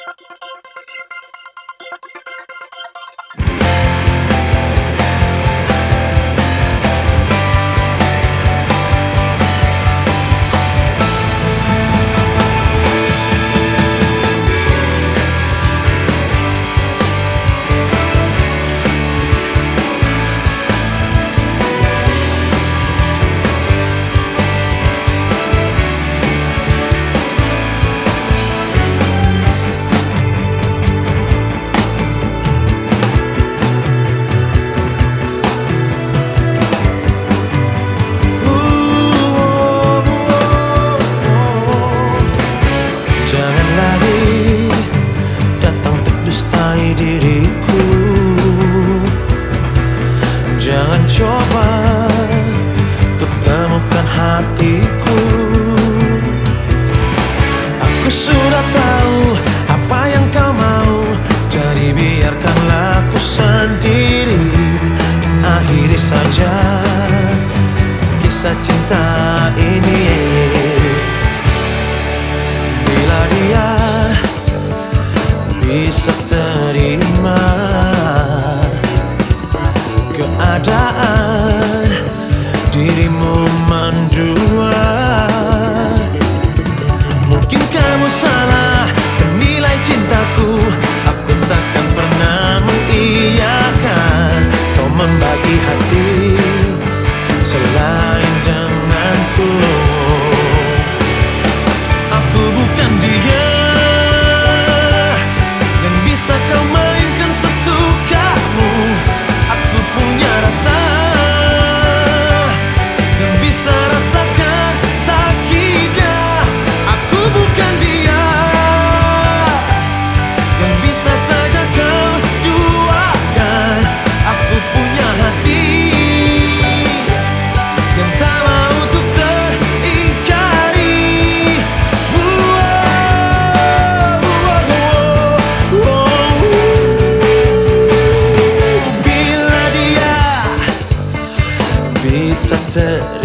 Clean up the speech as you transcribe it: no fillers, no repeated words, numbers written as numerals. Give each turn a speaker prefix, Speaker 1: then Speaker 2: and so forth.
Speaker 1: Diriku, jangan coba untuk temukan hatiku. Aku sudah tahu apa yang kau mau, jadi biarkanlah aku sendiri. Akhiri saja kisah cinta ini. Bila dia bisa terima keadaan dirimu mendua, mungkin kamu salah menilai cintaku. Aku takkan pernah mengiyakan kau membagi hati selain denganku. Aku bukan dia bisa kau mainkan sesukamu. Aku punya rasa yang bisa rasakan sakitnya. Aku bukan dia yang bisa saja kau duakan. Aku punya hati yang tak mau untuk teringkari. Bisa terima